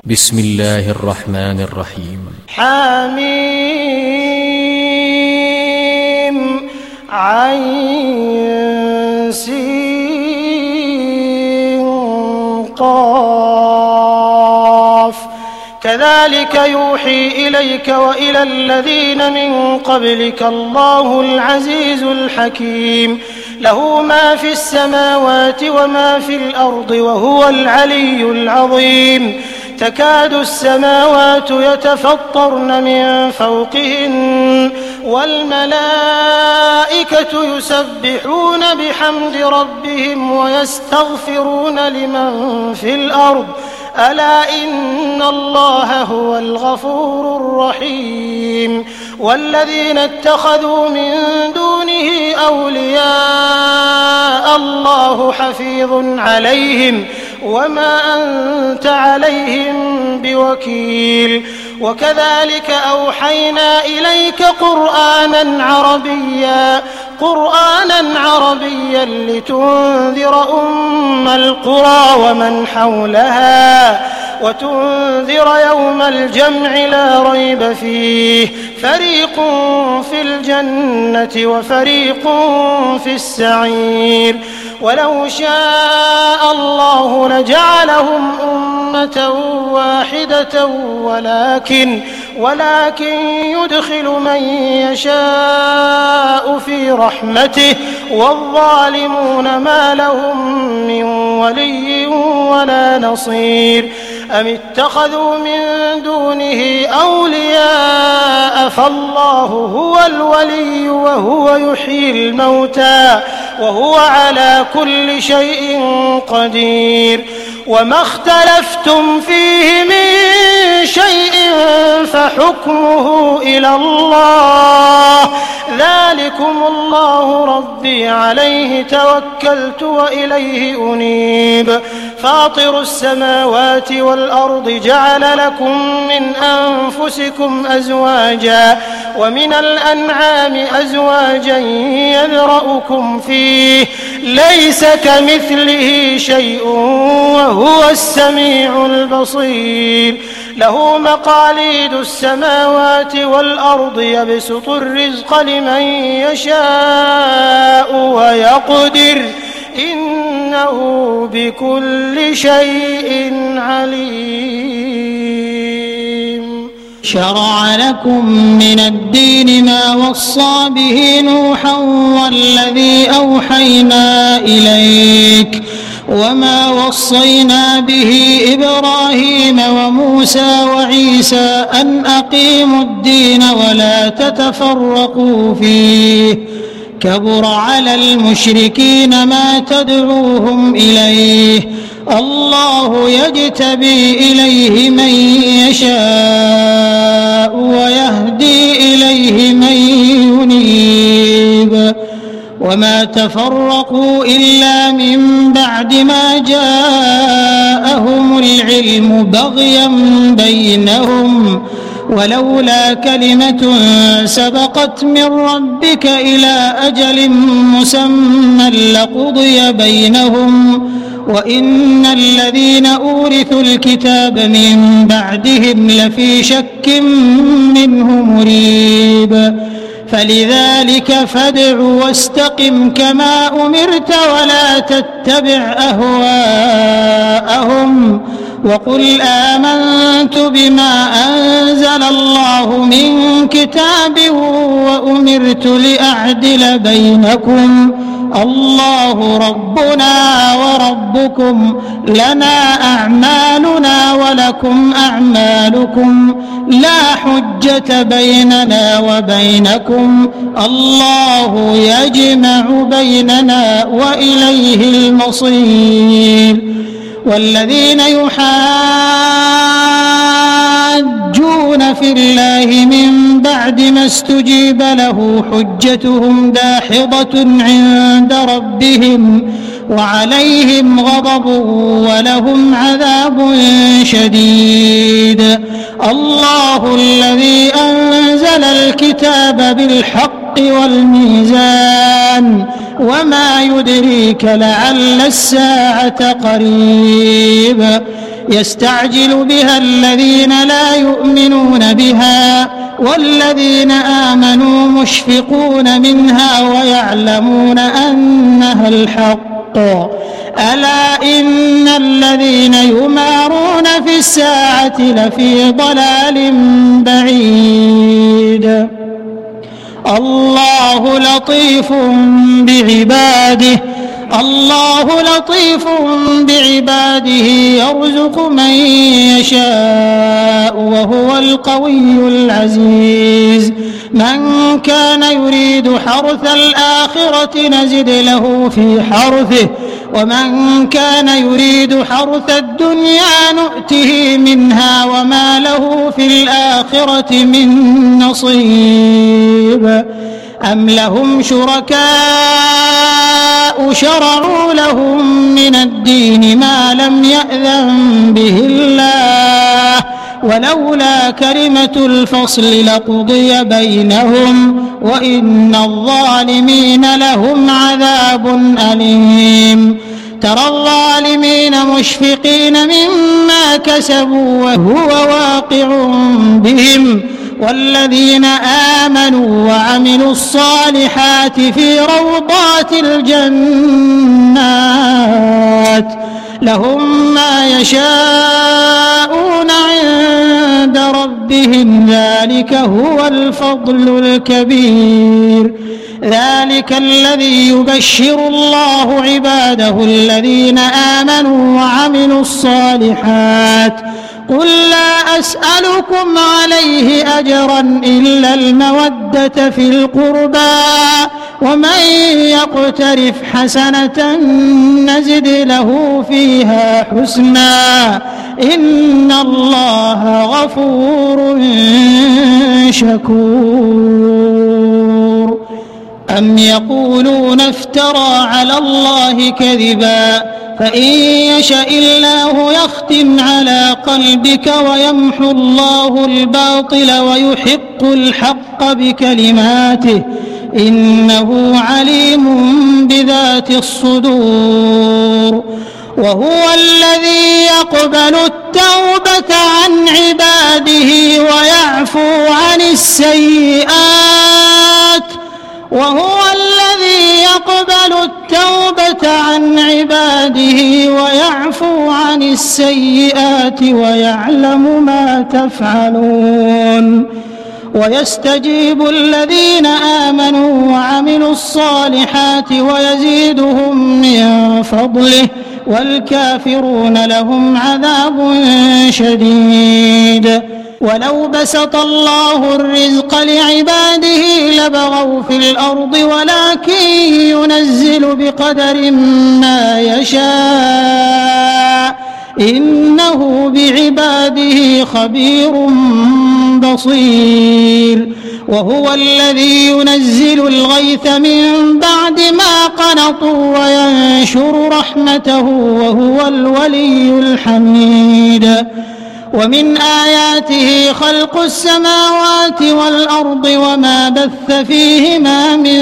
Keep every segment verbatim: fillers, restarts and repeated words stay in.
بسم الله الرحمن الرحيم. حميم عين سين قاف كذلك يوحي إليك وإلى الذين من قبلك الله العزيز الحكيم له ما في السماوات وما في الأرض وهو العلي العظيم تكاد السماوات يتفطرن من فوقهن والملائكة يسبحون بحمد ربهم ويستغفرون لمن في الأرض ألا إن الله هو الغفور الرحيم والذين اتخذوا من دونه أولياء الله حفيظ عليهم وما أنت عليهم بوكيل وكذلك أوحينا إليك قرآنا عربيا قرآنا عربيا لتنذر أم القرى ومن حولها وتنذر يوم الجمع لا ريب فيه فريق في الجنة وفريق في السعير ولو شاء الله لجعلهم أمة واحدة ولكن ولكن يدخل من يشاء في رحمته والظالمون ما لهم من ولي ولا نصير أم اتخذوا من دونه أولياء فالله هو الولي وهو يحيي الموتى وهو على كل شيء قدير وما اختلفتم فيه من شيء فحكمه إلى الله ذلكم الله ربي عليه توكلت وإليه أنيب فاطر السماوات والأرض جعل لكم من أنفسكم أزواجا ومن الأنعام أزواجا يذرأكم فيه ليس كمثله شيء وهو السميع البصير له مقاليد السماوات والأرض يبسط الرزق لمن يشاء ويقدر إنه بكل شيء عليم شرع لكم من الدين ما وصى به نوحا والذي أوحينا إليك وما وصينا به إبراهيم وموسى وعيسى أن أقيموا الدين ولا تتفرقوا فيه كبر على المشركين ما تدعوهم إليه الله يجتبي إليه من يشاء ويهدي إليه من ينيب وما تفرقوا إلا من بعد ما جاءهم العلم بغيا بينهم ولولا كلمة سبقت من ربك إلى أجل مسمى لقضي بينهم وإن الذين أورثوا الكتاب من بعدهم لفي شك منه مريب فلذلك فادع واستقم كما أمرت ولا تتبع أهواءهم وقل آمنت بما أنزل الله من كتاب وأمرت لأعدل بينكم الله ربنا وربكم لنا أعمالنا ولكم أعمالكم لا حجة بيننا وبينكم الله يجمع بيننا وإليه المصير والذين يحاجون في الله من بعد ما استجيب له حجتهم داحضة عند ربهم وعليهم غضب ولهم عذاب شديد الله الذي أنزل الكتاب بالحق والميزان وما يدريك لعل الساعة قريب يستعجل بها الذين لا يؤمنون بها والذين آمنوا مشفقون منها ويعلمون أنها الحق. ألا إن الذين يمارون في الساعة لفي ضلال بعيد. الله لطيف بعباده الله لطيف بعباده يرزق من يشاء وهو القوي العزيز. من كان يريد حرث الآخرة نزد له في حرثه ومن كان يريد حرث الدنيا نؤته منها وما له في الآخرة من نصيب. أم لهم شركاء شرعوا لهم من الدين ما لم يأذن به الله ولولا كلمة الفصل لقضي بينهم وإن الظالمين لهم عذاب أليم. ترى الظالمين مشفقين مما كسبوا وهو واقع بهم والذين آمنوا وعملوا الصالحات في روضات الجنات لهم ما يشاءون عند ربهم ذلك هو الفضل الكبير. ذلك الذي يبشر الله عباده الذين آمنوا وعملوا الصالحات. قل لا أسألكم عليه أجرا إلا المودة في القربى ومن يقترف حسنة نزد له فيها حسنا إن الله غفور شكور. أم يقولون افترى على الله كذبا فإن يشأ الله يختم على قلبك ويمحو الله الباطل ويحق الحق بكلماته إنه عليم بذات الصدور. وهو الذي يقبل التوبة عن عباده ويعفو عن السيئات وهو الذي يقبل التوبة عن عباده ويعفو عن السيئات ويعلم ما تفعلون. ويستجيب الذين آمنوا وعملوا الصالحات ويزيدهم من فضله والكافرون لهم عذاب شديد. ولو بسط الله الرزق لعباده لبغوا في الأرض ولكن ينزل بقدر ما يشاء إنه بعباده خبير بصير. وهو الذي ينزل الغيث من بعد ما قنطوا وينشر رحمته وهو الولي الحميد. ومن آياته خلق السماوات والأرض وما بث فيهما من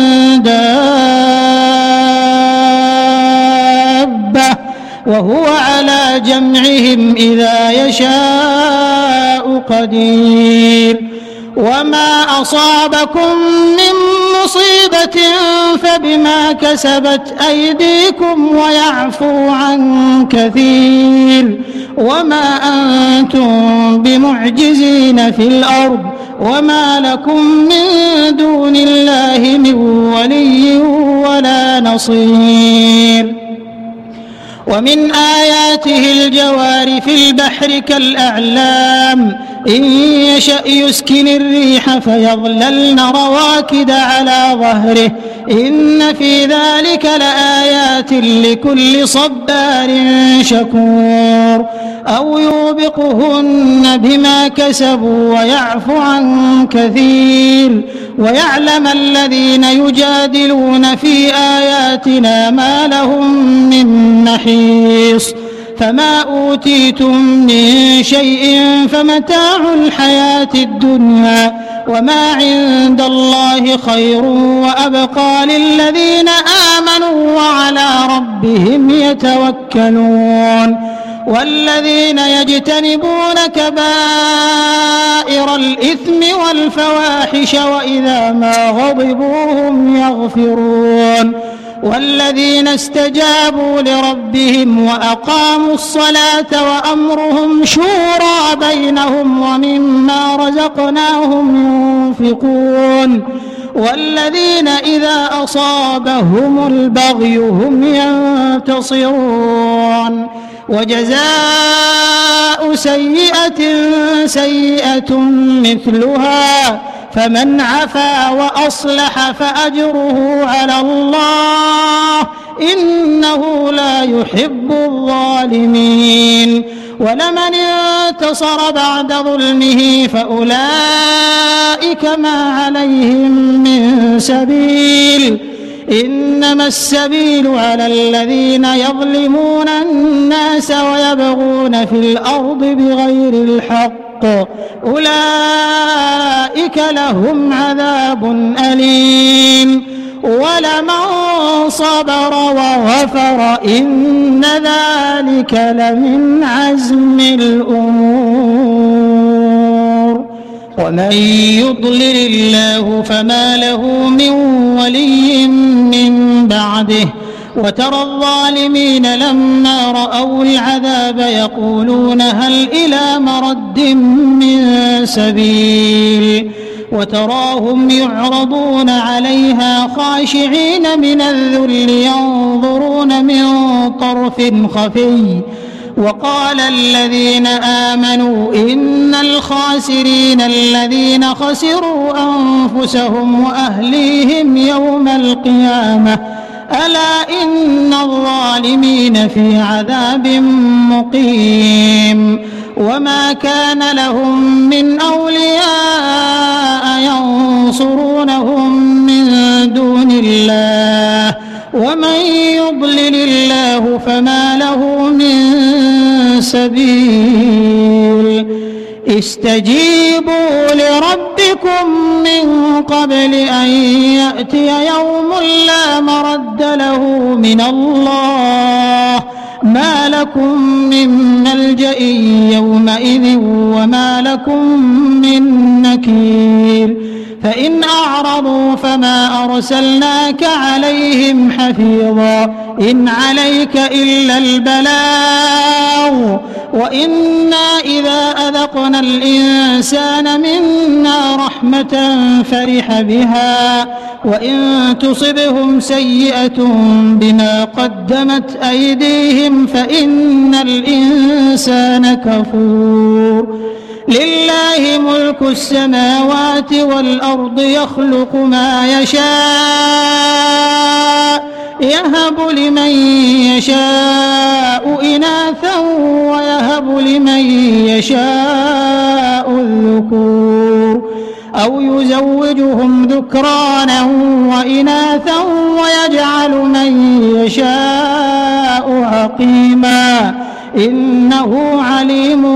دابة وهو على جمعهم إذا يشاء قدير. وما أصابكم من مصيبة فبما كسبت أيديكم ويعفو عن كثير. وما أنتم بمعجزين في الأرض وما لكم من دون الله من ولي ولا نصير. ومن آياته الجوار في البحر كالأعلام إن يشأ يسكن الريح فيظللن رواكد على ظهره إن في ذلك لآيات لكل صبار شكور. أو يوبقهن بما كسبوا ويعفو عن كثير. ويعلم الذين يجادلون في آياتنا ما لهم من محيص. فما أوتيتم من شيء فمتاع الحياة الدنيا وما عند الله خير وأبقى للذين آمنوا وعلى ربهم يتوكلون. والذين يجتنبون كبائر الإثم والفواحش وإذا ما غضبوا هم يغفرون والذين استجابوا لربهم وأقاموا الصلاة وأمرهم شورى بينهم ومما رزقناهم ينفقون والذين إذا أصابهم البغي هم ينتصرون وجزاء سيئة سيئة مثلها فمن عفا وأصلح فأجره على الله إنه لا يحب الظالمين ولمن انتصر بعد ظلمه فأولئك ما عليهم من سبيل إنما السبيل على الذين يظلمون الناس ويبغون في الأرض بغير الحق أولئك لهم عذاب أليم ولمن صبر وغفر إن ذلك لمن عزم الأمور ومن يضلل الله فما له من ولي من بعده وترى الظالمين لما رأوا العذاب يقولون هل إلى مرد من سبيل وتراهم يعرضون عليها خاشعين من الذل ينظرون من طرف خفي وقال الذين آمنوا إن الخاسرين الذين خسروا أنفسهم وأهليهم يوم القيامة ألا إن الظالمين في عذاب مقيم وما كان لهم من أولياء ينصرونهم من دون الله ومن يضلل الله فما له من سبيل استجيبوا لربكم من قبل أن يأتي يوم لا مرد له من الله ما لكم من ملجأ يومئذ وما لكم من نكير فإن أعرضوا فما أرسلناك عليهم حفيظا إن عليك إلا البلاغ وإنا إذا أذقنا الإنسان منا رحمة فرح بها وإن تصبهم سيئة بما قدمت أيديهم فإن الإنسان كفور لله ملك السماوات والأرض يخلق ما يشاء يهب لمن يشاء إناثا ويهب لمن يشاء الذكور أو يزوجهم ذكرانا وإناثا ويجعل من يشاء عقيما إنه عليم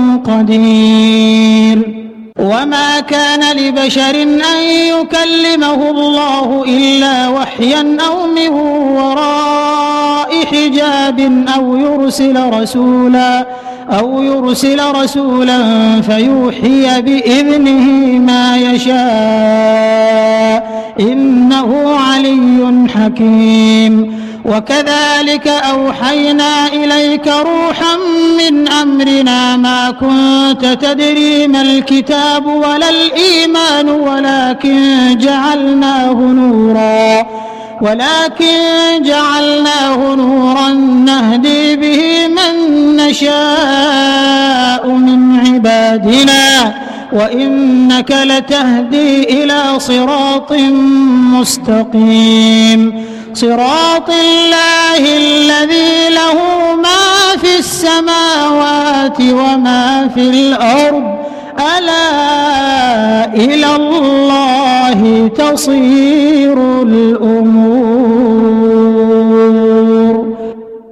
قدير وما كان لبشر أن يكلمه الله إلا وحيا أو من وراء حجاب أو يرسل رسولا أو يرسل رسولا فيوحي بإذنه ما يشاء إنه علي حكيم وكذلك أوحينا إليك روحا من أمرنا ما كنت تدري ما الكتاب ولا الإيمان ولكن جعلناه نورا ولكن جعلناه نورا نهدي به من نشاء من عبادنا وإنك لتهدي إلى صراط مستقيم صراط الله الذي له ما في السماوات وما في الأرض ألا إلى الله تصير الأمور